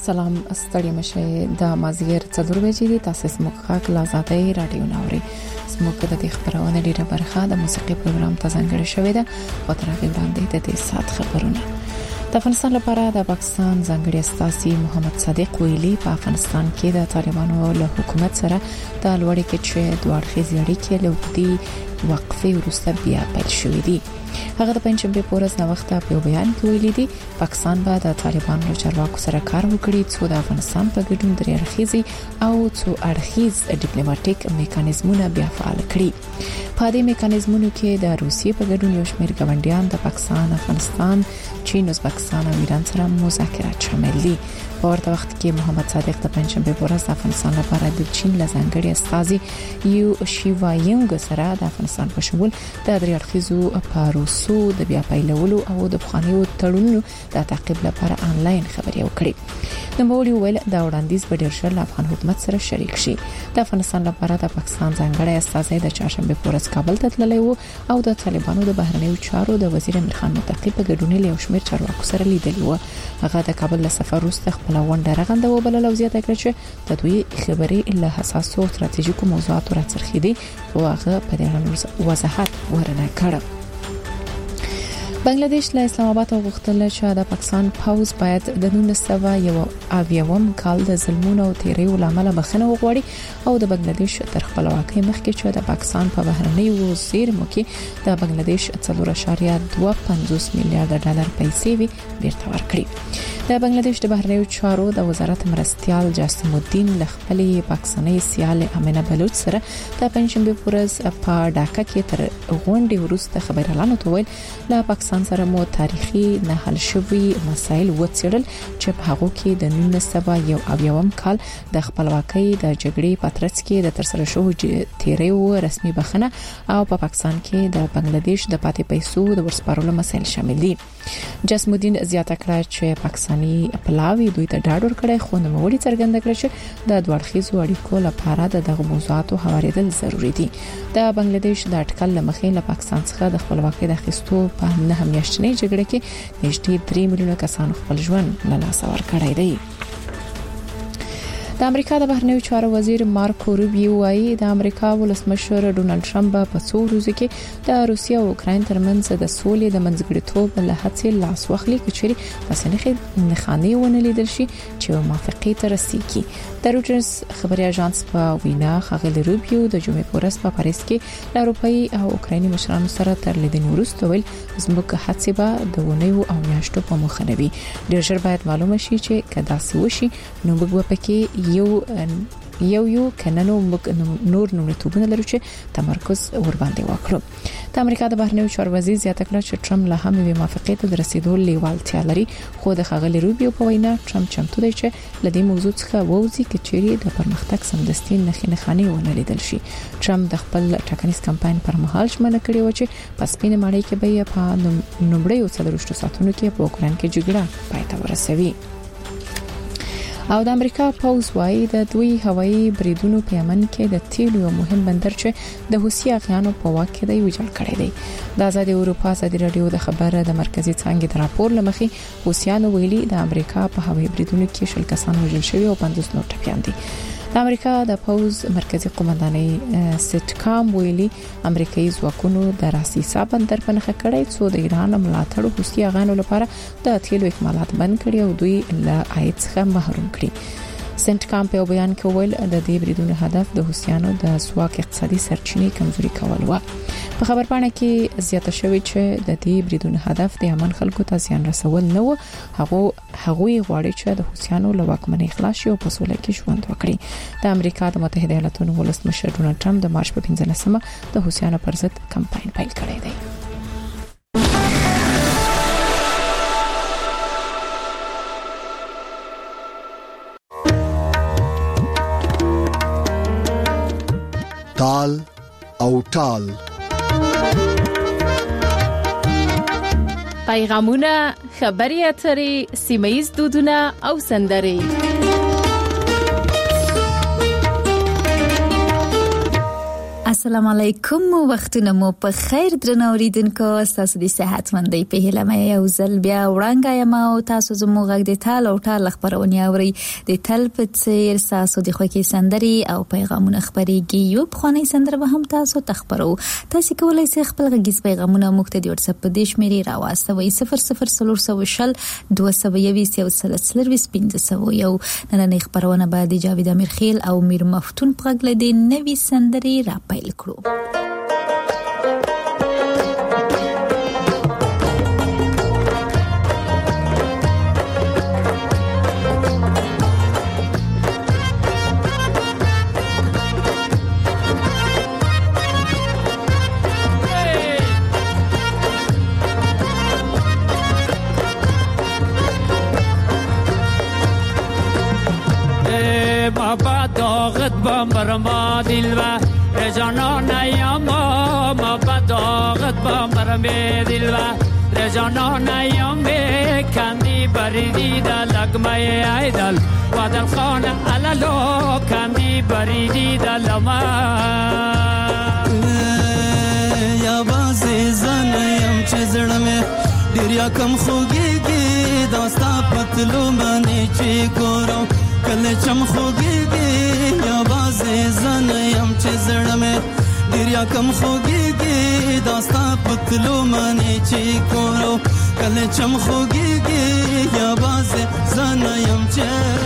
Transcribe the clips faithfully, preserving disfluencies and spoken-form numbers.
سلام ستړي مشه د مازیګر څلور بجې دي تاسو سموخه لازادای رادیو ناوري سموخه د خبرونه ډیره برخه د موسیقي پروګرام ته ځانګړې شوې ده او تر هغه وړاندې د دې سات خبرونه د افغانستان لپاره د پاکستان ځانګړي استاذي محمد صادق ویلي په افغانستان کې د طالبانو له حکومت سره د لوړې کچې دوه اړخیزې اړیکې له وګړي وقفه وروسته بیا پیل شوې دي. هغه د پنځمبه پورز نو وخت په بیان کې ویلي دي پاکستان به د طالبانو له چارواکو سره کار وکړي چې د افغانستان په ګډون درې اړخیزي او څو اړخیز ډیپلوماټیک میکانیزمونه بیا فعال کړي. په دې میکانیزمونو کې د روسیې په ګډون یو شمېر ګاونډیان د پاکستان، افغانستان، چین، ازبکستان او ایران سره مذاکرات شامل دي. په ورته وخت کې محمد صادق د پنځمبه پورز د افغانستان لپاره د چین لزنګړي استاذي یو شیوایینګ سره د افغانستان په شمول د درې اړخیزو پروسو د بیا پیلولو او د بخانیو تړونونو د تعقیب لپاره انلاین خبري وکړي. نو مولوی ویل دا وړاندیز په ډیر شل افغان حکومت سره شریک شي. د افغانستان لپاره د پاکستان ځانګړي استاذي د چهارشنبه پورز کابل ته تللی وو او د طالبانو د بهرنیو چارو د وزیر امیر خان متقی په ګډون له شمیر چارواکو سره لیدلی وو. هغه د کابل له سفر وروسته خپل ونډه رغنده و بل لوزیه تکړه چې د دوی خبري له حساسو ستراتیژیکو موضوعاتو راڅرخیدي او هغه په دې اړه وضاحت ورنه کړ. بنگلاديش له اسلام آباد غوښتل چې د پاکستان پاوز باید د نولس سوه یو اویاوم کال د ظلمونو او تیریو لامل بخښنه وغواړي او د بنگلاديش تر خپلواکۍ مخکې چې د پاکستان په بهرنیو زیرمو کې د بنگلاديش څلور اعشاریه دوه پنځوس میلیارډ ډالر پیسې وی بیرته ورکړي. د بنگلاديش د بهرنیو چارو د وزارت مرستيال جاسم الدین لخپلې پاکستاني سیال امینه بلوچ سره د پنځمبه پورز په ډاکا کې تر غونډې وروسته خبرلانو ته ویل لا پاکستان سره مو تاریخي نه حل شوی مسایل وڅېړل چې په هغه کې د نولس سوه یو اویاوم کال د خپلواکۍ د جګړې پاترڅ کې د ترسره شوو تیریو رسمي بخنه او په پا پاکستان کې د بنگلاديش د پاتې پیسو د ورسپارلو مسایل شامل دي. جاسم الدین زیاته کړه چې پاکستاني پلاوی دوی ته ډاډ ورکړی خو نو وړي څرګنده کړ چې د دوړخیزو اړیکو لپاره دغه موضوعاتو هواریدل ضروری دي. د بنگلاديش د اټکل لمخې له پاکستان څخه د خپلواکۍ د اخیستو په نه میاشتنۍ جګړه کې نږدې درې میلیونه کسانو خپل ژوند له لاسه ورکړی دی. د امریکا د بهرنیو چارو وزیر مارکو روبیو وايي د امریکا ولسمشر ډونالد ټرمپ په څو ورځو کې د روسیې او اوکراین ترمنځ د سولې د منځګړیتوب له هڅې لاس واخلي کچري پس نه خاني ونه لیدل شي چې موافقه ته رسیږي. د روټرز خبري اژانس په وینا خغل روبیو د جمعې پورس په پاریس کې د اروپאי او اوکرایني مشرانو سره تر لیدنې وروسته ویل زموږ هڅې به د ونیو او میاشتو په مخه نه وي. ډیر ژر باید معلومه شي چې کدا څه وشي نو موږ به پکې یو یو یو کننو نور نومتوبونه لري چې تمرکز ور باندې وکړو. د امریکا د بهرنیو چارو وزیر زیاته کړه چې ټرمپ له هم وی موافقه ته رسیدو لیوالتیا لري خو د خغل روبیو په وینا ټرمپ چمتو دی چې لدې موضوع څخه ووځي چې چیرې د پرمختګ سمدستي نخښه خاني ونه لیدل شي. ټرمپ د خپل ټاکنیز کمپاین پر مهال شمنه کړی و چې پس پینې ماړی کې به په نومړی او څلورشتو ساتونو کې په اوکران کې جګړه پای ته ورسوي. او د امریکا پوز وايي د دوی هوایي بریدونو په یمن کې د تیلو یو مهم بندر چې د حوثي اغیانو په واک کې دی ویجاړ کړی دی. د آزاد اروپا ازادي رادیو د خبره د مرکزی څنګه د راپور لمخې حوثیانو ویلي د امریکا په هوایي بریدونو کې شل کسان وژل شوي او پنځوس نور ټپيان دي. د امریکا د پوز مرکزی قومندانۍ سټکام ویلي امریکایي ځواکونو د راسیسا بندر په نخښه کړی څو د ایران ملاتړ حوثي اغیانو لپاره د تیلو اکمالات بند کړي او دوی له عاید څخه محروم کړي. سنت کام په بیان کې ویل د دې بریدونو هدف د حوثیانو د سواک اقتصادي سرچینې کمزوري کول و. په خبرپاڼه کې زیاته شوی چې د دې بریدونو هدف د یمن خلکو ته زیان رسول نه و. هغه هغه غواړي چې د حوثیانو له واکمنۍ خلاص شي او په سوله کې ژوند وکړي. د امریکا د متحده ایالاتونو ولسمشر ډونالد ټرمپ د مارچ په پنځلسمه د حوثیانو پر ضد کمپاین پیل کړی دی. تال او ټال پیغامونه، خبري اترې، سیمایي دودونه او سندرې. السلام علیکم، وختونه مو په خیر درنو اوریدونکو، تاسو د صحت مندۍ په هیله مې یو ځل بیا وړاندې یم او تاسو زموږ غږ د تال او ټال خبرونه اوري. د تل په څیر تاسو د خوږی سندري او پیغامونه خبريږي. یو په خاني سندره به هم تاسو تخبرو. تاسو کولای شئ خپل غږیز پیغامونه موږ ته د واتس اپ په دیش مری راوستوي صفر صفر صفر شل دوه سوه یویشت یو سل سلویس پنځه سوه یو. نن خبرونه بعد جاوید امیرخیل او میر مفتون په غږ لدی نوې سندري را پیل کړو. بابا داغت بامبر ما دل و رجانان ایام بابا داغت بامبر می دل و رجانان ایام کندی بریدی دلگ می ایدل و دل خان علالو کندی بریدی دلما یا بازی زنیم چه زرمه دریا کم خوگی گی داستا پتلو منی چی گورم کله چم خوگیگی یا بازی زنیم چه زرمه دریا کم خوگیگی داستا پتلو منی چی کرو کله چم خوگیگی یا بازی زنیم چه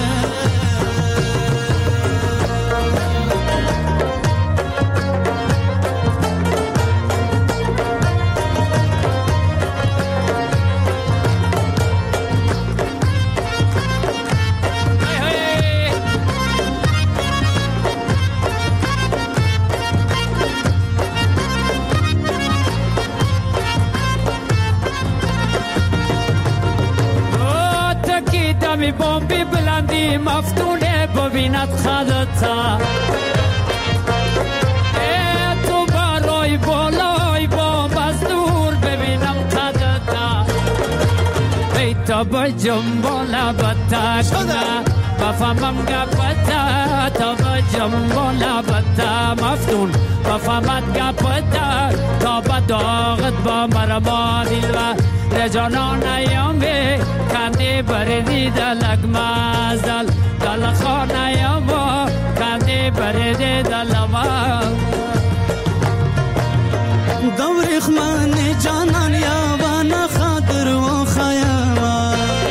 می بومبی بلندی مفتونه ببیند خدتا تو برای بالای بومب از دور ببینم خدتا ای تا با جنبالا بتا کنه بفهمم گپتا تا با جنبالا بتا مفتون بفهمت گپتا تا با داغت با مرما دل و رجانان ایامه کندی بردی دلگ مازدل دل خان ایامه کندی بردی دلما دوریخ من جانان یاوان خاطر و خیاما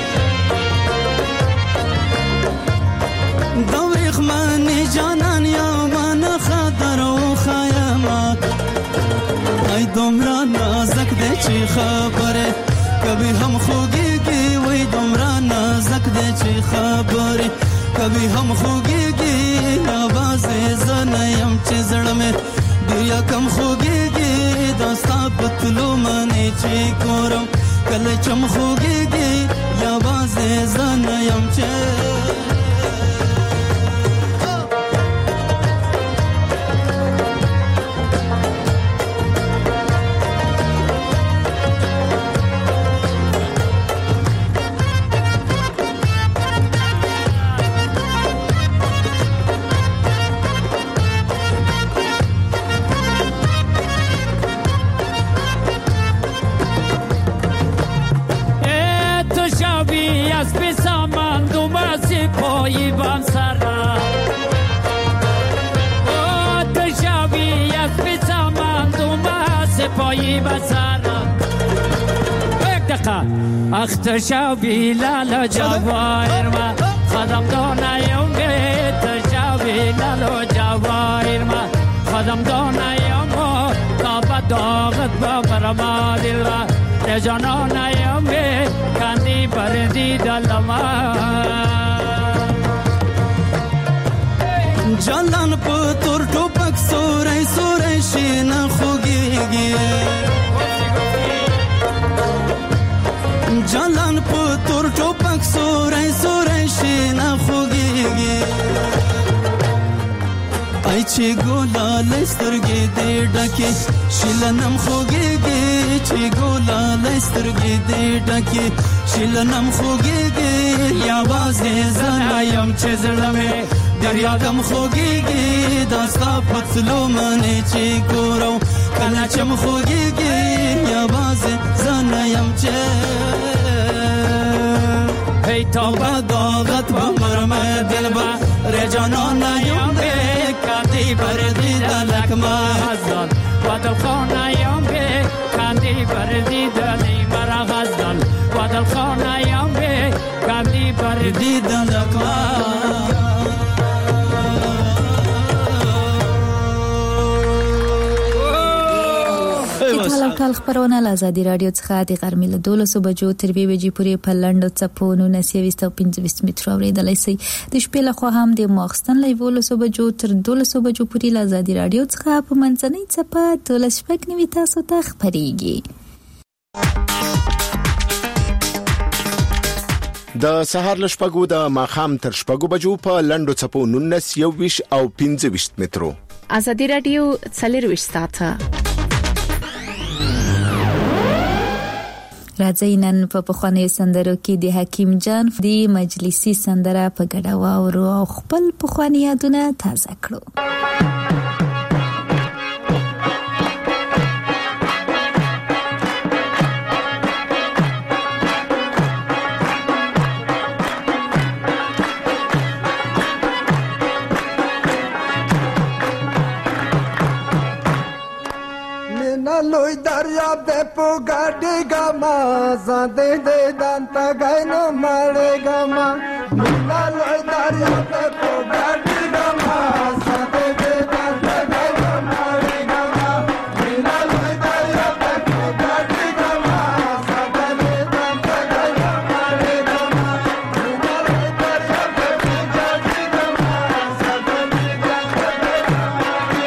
دوریخ من جانان یاوان خاطر و خیاما ای دمرا نازک ده چی خبره کبھی ہم خوگیگی وی دمرا نازک دے چی خبری کبھی ہم خوگیگی آواز زنیم چی زڑمے دیا کم خوگیگی داستا پتلو منی چی کورم کل چم خوگیگی آواز زنیم چی پایی بام سرا او تشاوی از بیتمان دوما سپایی بسرا یک دقیقه اخ تشاوی لالا جواهر ما خدم دانایم گه تشاوی لالا جواهر ما خدم دانایم تا با داغت با مرما دل و رجانانایم گه کندی بردی دلما جلان پتور ټوپک سورای سورای شین خوګيږي جلان پتور ټوپک سورای سورای شین خوګيږي ای چې ګولا لسترګې دې ډکه شلنم خوګيږي چې ګولا لسترګې دې ډکه شلنم خوګيږي یا واز زنایم چې زړمه دریا کم خوږیږي داستا پتلو منی چې ګورو کله چې مخوږیږي یوازې زنه یم چې هی توبه داغت با مرمه دل با رجانان یم به کندی بردی دلک مزدان و دل خانه یم به کندی بردی دلی مرا غزدان و دل خانه یم به کندی بردی دلک مزدان. ټول ټول خبرونه له آزادي رادیو څخه د غرمې له دولسو بجو تر دوه بجې پورې په لنډو څپو نولس او پنځه مترو اورېدلای شئ. د شپې له خوا هم د ماخستن له یولسو بجو تر دولسو بجو پورې له آزادي رادیو څخه په منځنۍ څپه دولس شپږ نوي تاسو ته خبرېږي. د سهار له شپږو د ماښام تر شپږو بجو په لنډو څپو نولس یوویشت او پنځه مترو. آزادي رادیو څلرویشت ساعته راځي نن په پخوانیو سندرو کې د حکیم جان د مجلسي سندره په ګډه واورو او خپل پخوانی یادونه تازه کړو. لوی دریاب دے پو گاڑی گاما زاندے دے دانتا گئی نو مارے گاما مینا لوی دریاب دے پو گاڑی گاما زاندے دے دانتا گئی نو مارے گاما مینا لوی دریاب دے پو گاڑی گاما زاندے دے دانتا گئی نو مارے گاما مینا لوی دریاب دے پو گاڑی گاما زاندے دے دانتا گئی نو مارے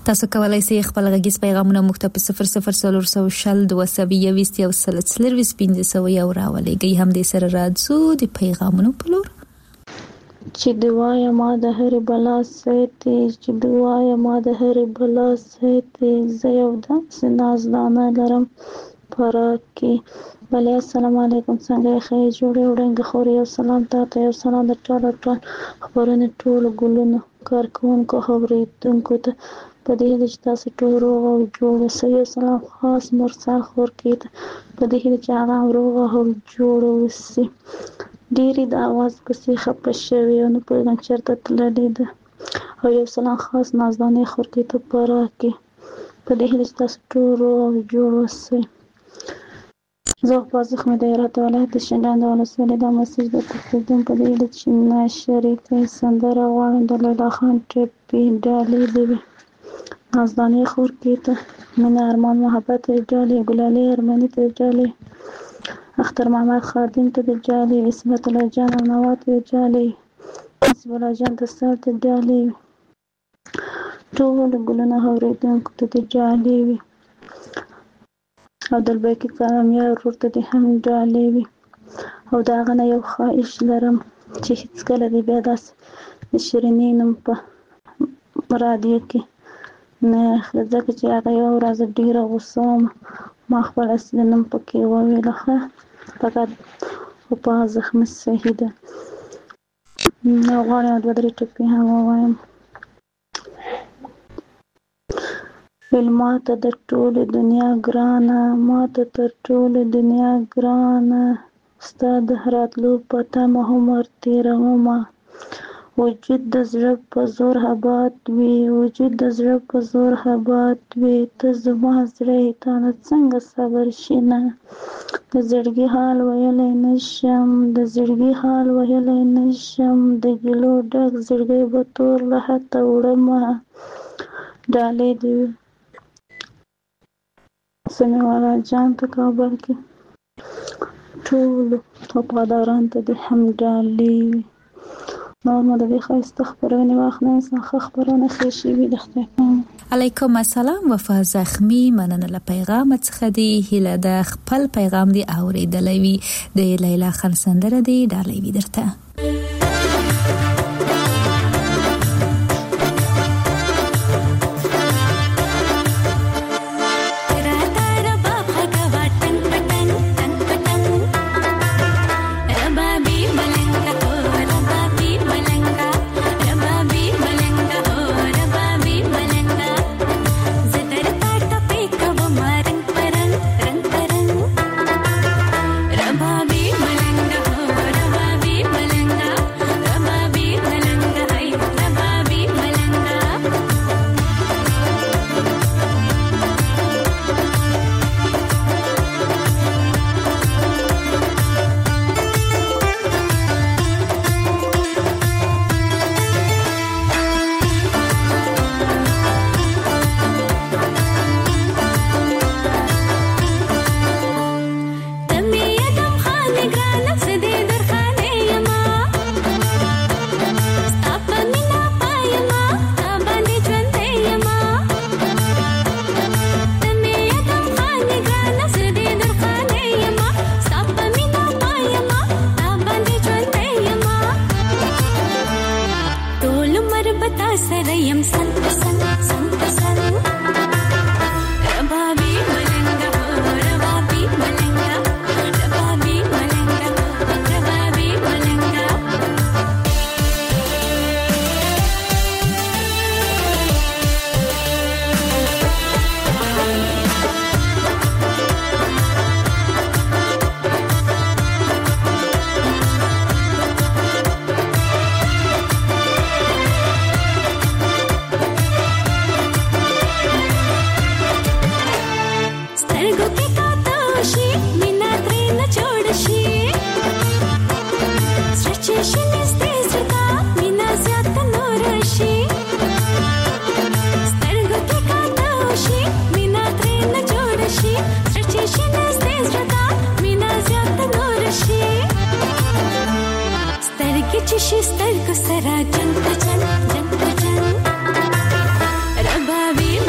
تاسو کولای شئ خپل غږیز پیغامونه موږ ته په صفر صفر صفر شل دوه سوه یوویشت یو سل څلرویشت پنځه سوه یو راولېږئ. هم دې سره راځو د پیغامونو په لور. چې دوايا ما د هرې بلا ساتي، چې دوايا ما د هرې بلا ساتي، زه یو داسې نازدانه لرم پراک کې. بله السلام علیکم، څنګه یې ښه جوړې وړنګې خورې؟ یو سلام تا ته، یو سلام د ټولو ټول خپرونې ټولو ګلونو کارکوونکو اورېدونکو ته، په دې هیله چې تاسو ټول روغ او جوړ اوسئ. یو سلام خاص مرسل خورکي ته، په دې هیله چې هغه هم روغ او جوړ اوسي. ډېرې د اواز پسې خفه شوې او نه پوهېږم چېرته تللې ده. او یو سلام خاص نازدانې خورکي ته پراک کې، په دې هیله چې تاسو ټول روغ او جوړ اوسئ. زه په زخمي د هرات ولایت د شینډنډ د ولسوالۍ دا مسیج د تقدیم په دې هیله چې ناشریکۍ سندره غواړم د لیلا خان ټپي ډالۍ دې وي. نازدانې خورکي ته، مینه ارمان محبت ته ډالۍ، ګلالۍ ارمني ته ډالۍ، اختر محمد خادم ته د ډالۍ، عصمت الله جان او نوا ته د ډالۍ، نصیب الله جان د سر ته ډالۍ، ټولو ګلونه اورېدونکو ته د ډالۍ وي. او دلبیکي کامیه ورور ته دې هم ډالۍ وي. او د هغه نه یو خواهش لرم چې هېڅکله دې بیا داسې د شیرینې نوم په رادیو کې نه اخلي، ځکه چې هغه یوه ورځ ډېره غوسه وم، ما خپل اصلي نوم پکې وویله. ښه فقط خو په زخمي صحیح ده. نو غواړم دوه درې ټکي هم ووایم. ویل ماته د ټولې دنیا ګرانه، ماته تر ټولې دنیا ګرانه، ستا د راتلو په تمه عمر تېرومه. وجود د زړه په زور اباد وي، وجود د زړه په زور اباد وي، ته زما زړه تا نه څنګه صبر شي نه. د زړګي حال ویلی نشم، د زړګي حال ویلی نشم، د ګیلو ډک زړګی به تور له حته وړمه. ډالۍ دې وي سمیع الله جان ته کابل کې، ټولو وفاداران ته دې هم ډالۍ وي. نور مو د دې ښایسته خپرونې واخلئ، انسان ښه خپرونه ښې شوي د خدای په امان. علیکم السلام. وفا زخمی، مننه له پیغام څخه دی. هیله د خپل پیغام دی اوریدلی وي. د لیلا خان سندره دی ډالۍ وي درته. She's still cause I jump, jump, jump, jump. Rababi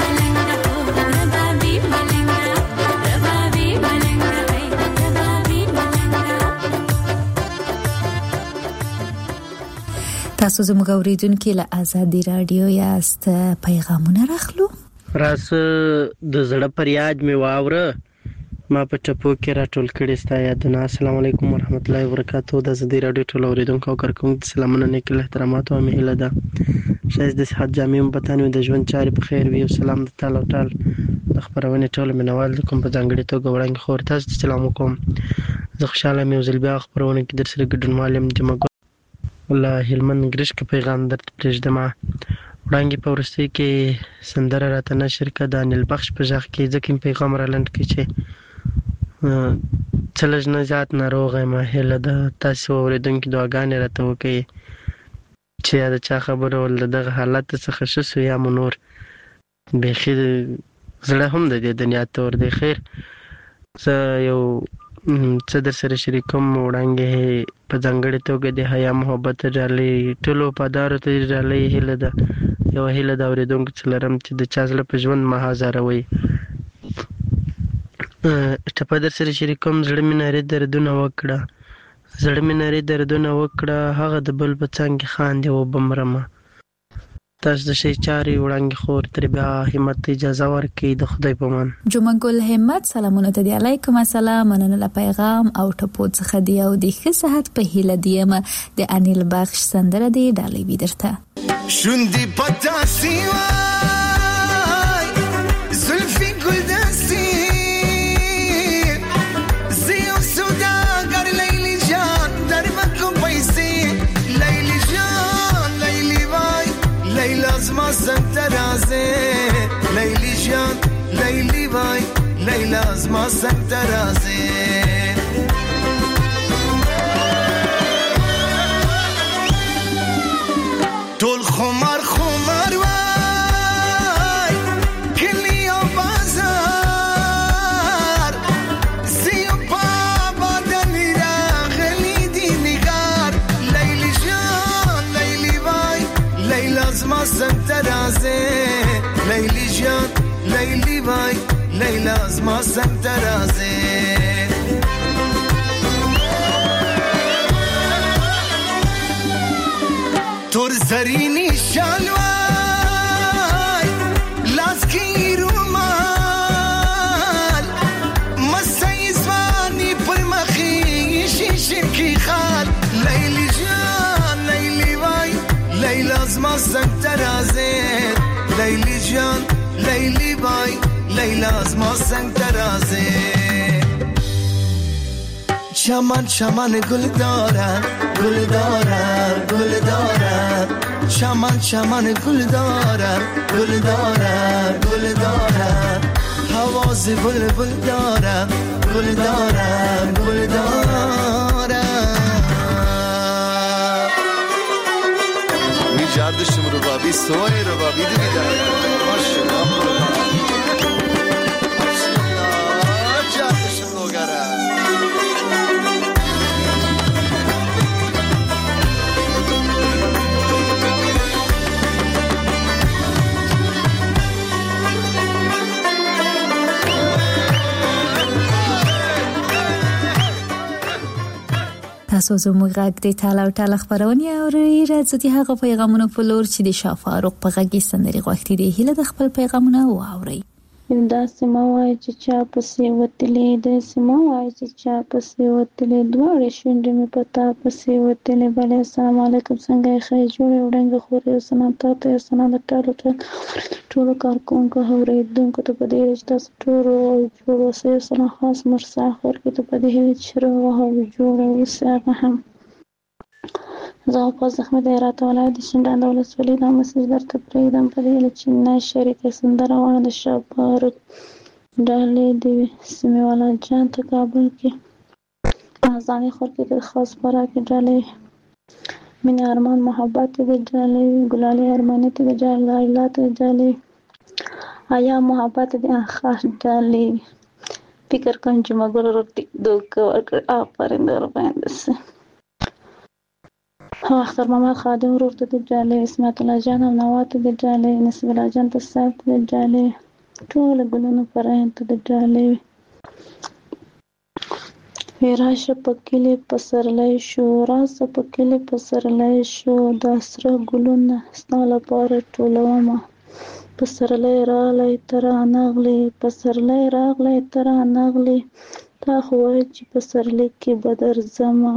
تاسو زموږ اوریدونکو له آزادي رادیو یاست، پیغامونه راخلو. راس د زړه پریاد می واوره ما په ټپو کې راټول کړي ستا یادونه. السلام علیکم ورحمت الله وبرکاتہ. د آزادي رادیو ټول اوریدونکو او کارکونکو سلامونه نیک احترامات او مهله ده. شایز د صحت جامع مبتانو د ژوند چارې په خیر وي. سلام د تعالی ټال د خبرونه ټول منوال کوم په ځانګړي توګه وړاندې خور تاسو سلام کوم. زه خوشاله مې وزل بیا خبرونه کې در سره ګډون معلم جمع والله هلمند ګریش کې پیغام درته پرېږدم. وړاندې په ورستۍ کې سندره راته نشر کړه د انیل بخش په ځخ کې ځکه پیغام را لند کې چې چلج نه زیات ناروغه ما هله د تاسو اوریدونکو دعاګانې راته وکړي چې دا چا خبره ول دغه حالت څخه شسو یا منور بخیر زړه هم د دې دنیا تور دی. خیر زه یو څه در سره شریکوم. وړاندې په ځانګړي توګه د حیا محبت ډالۍ ټولو پادارو ته ډالۍ هله ده یو هله د اوریدونکو څلرم چې د چا زړه په ژوند ما هزاروي. ټپه در سره شریکوم. زړه مې نارې دردونه وکړه زړه مې نارې دردونه وکړه هغه د بل په څنګ خاندې و بمرمه. تاسو د شي چاري وړاندې خور تر بیا همت اجازه ورکړي د خدای په مان. جمعه ګل همت سلامونه ته دی. علیکم السلام. مننه له پیغام او ټپو څخه دی او د ښه صحت په هیله دیم د انیل بخش سندره دی ډالۍ وی درته. شوندی پتا سیوا زلفی گل دستی زیو سوداگر لیلی جان در مکو پیسی لیلی جان لیلی وای لیلا زما سنگ ترازه لیلی جان لیلی وای لیلا زما سنگ ترازه. تول خمار خمار وای کلی و بازار زیو بابا دلی را غلی دی نگار لیلی جان لیلی وای لیلا زما سنگ ترازه لیلی جان لیلی وای لیلا زما سنگ ترازه. تور زرینی شالوای لاسکی رومال مسای زوانی پر مخی شیشه کی خال لیلی جان لیلی وای لیلا زما سنگ ترازه لیلی جان لیلی وای لیلا زما سنگ ترازه. چمن چمن گل دارن گل دارن گل دارن چمن چمن گل دارن گل دارن گل دارن حواس بلبل دارن گل دارن گل دارن. می جردشم رو بابی سوی رو بابی دیگه دارن ماشاءالله تاسو زموږ غږ د تعالی او تعالی خبرونه اورئ. راځي هغه پیغامونه په لور چې د شاه فاروق په غږ کې سندري غوښتي دي. هله د خپل پیغامونه واورئ. دا سیمه وای چې چا پسې وتلې د سیمه وای چې چا پسې وتلې دواړې شونډې مې پتا پسې وتلې. بل السلام علیکم څنګه یې خیر جوړې وړاندې خورې سلام تاسو ته سلام د ټولو ټولو کارکونکو اوریدونکو ته په دې چې تاسو ټول جوړ اوسئ. سلام خاص مرسا خور کې ته په دې چې روغ او جوړ اوسئ. هم زه په زحمت راته ولای د شندان دولت ولې دا مسج درته پرېږدم په دې چې نه شریک سندره ونه د شپار ډالې دی سیمه والا جان ته کابل کې ځانې خور کې د خاص برا کې ډالې مینه ارمان محبت د ډالې ګلالي ارمانه ته د ډالې لایلات ډالې آیا محبت د خاص ډالې فکر کوم چې مګر ورته دوک ورکړ افرین در باندې اختر محمد خادم ورور ته د ډالې اسمت الله جان او نوات د ډالې نسب الله جان ته صاحب د ډالې ټول ګلونو پرهن ته د ډالې راشه پکلی پسرلی شو راشه پکلی پسرلی شو د سره ګلونه ستا لپاره ټولومه پسرلی راغلی ته رانغلې پسرلی راغلی ته رانغلې تا خو وایې چې پسرلی کې به درځمه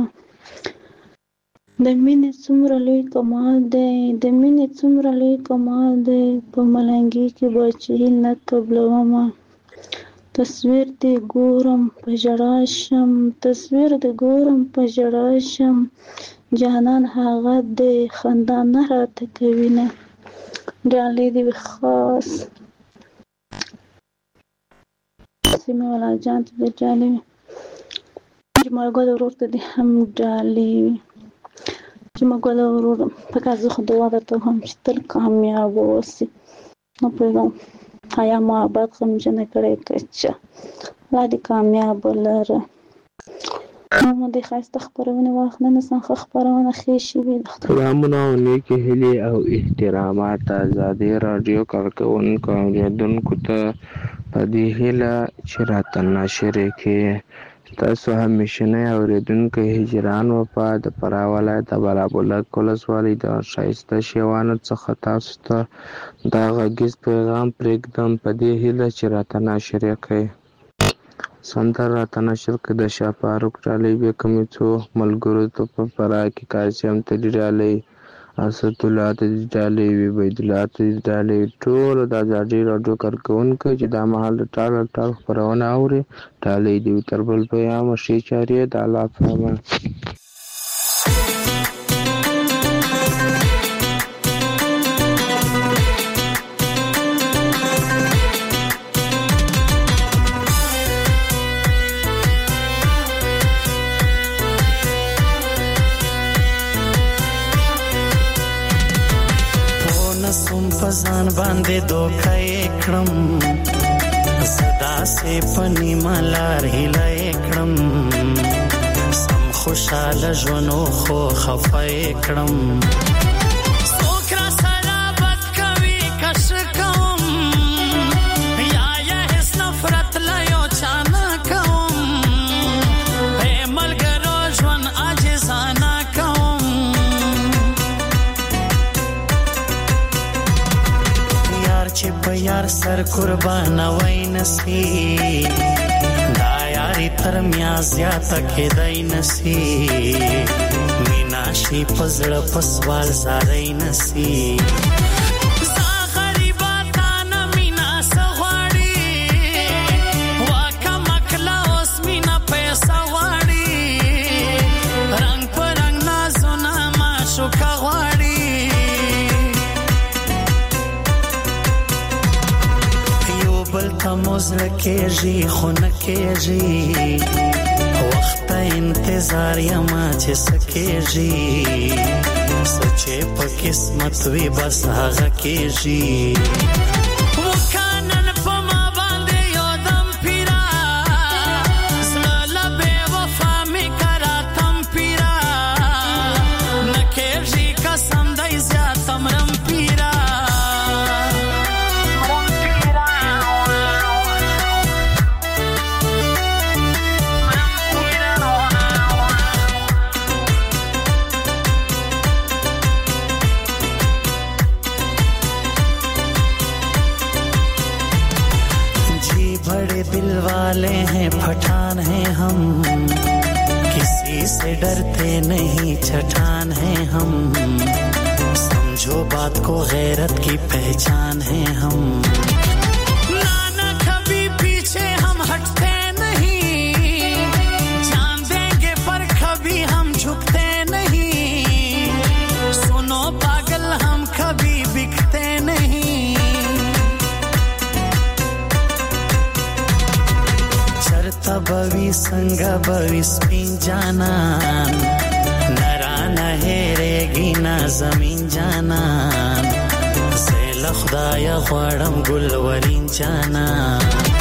د مینې څومره لوی کمال دی د مینې څومره لوی کمال دی په ملنګي کې به چې نه قبلومه تصویر دې ګورم په ژړا شم تصویر دې ګورم په ژړا شم جانان هغه دې خندا نه راته کوي نه ډالۍ دې خاص سیمه والا جان ته دې ډالۍ چې ما ګل ورور ته دې هم ډالۍ چې ما ګل ورور په کازو خو دعا درته هم چې تل کامیاب اوسې نو پیغام حیا محبت غمجنه کړې کچا لا دې کامیاب لره نو دې خاصه خبرونه واخله نه څنګه خبرونه خېشي وي سلامونه او نیکی هلي او احترامات آزادي رادیو کارکونکو اوریدونکو ته په دې هیله چې راته نشره کې تاسو همیشنه اوریدونکو هجران وفا د فراه ولایت برابرلک ولسوالۍ د شایسته شیوانو څخه تاسو ته دا غږیز پیغام پرېږدم په دې هیله چې راته نشره کوي سندر راته نشر کړه د شاه فاروق ډالۍ به کومې څو ملګرو ته په فراه کې قاسم ته ډالۍ اسد الله ته ډالۍ وي عبید الله ته ډالۍ ټول د ازادي رادیو کارکونکو چې دا مهال ټاله ټاله خبرونه اوري ډالۍ دی تر بل پیغام شي چاري د الله فهمه پزان باندې دوکه کړم صدا سه پنی مالار هله کړم سم خوشاله ژوندو خو خفای کړم سوکرا سره بد کوي کش کوم یا یا هیڅ نفرت لا یو چانه کوم هه ملګرو ژوند عاجزانه کوم چې په یار سر قربان وای نسی دا یاري تر میا زیاته کېدای نسی مینا شي پزړه پسوال زارای نسی موزل کېږي خو نه کېږي وخت انتظار یما چې سکېږي سچې په قسمت وي بس هغه کېږي وکانن په ما باندې یو دم پیرا زړه به وفا مې کرا تم پیرا نه کېږي قسم دای زیاتم رم پیرا दिल वाले हैं पठान हैं हम किसी से डरते नहीं छठान हैं हम समझो बात को गैरत की पहचान हैं हम नाना कभी पीछे हम हटते नहीं जान देंगे पर कभी हम झुकते नहीं सुनो पागल हम कभी बिकते नहीं बवी संगा बवी स्पिन जानन नरा नहेरेगी ना जमीन जानन से लखदाया ख्वाडम गुलवरीन जानन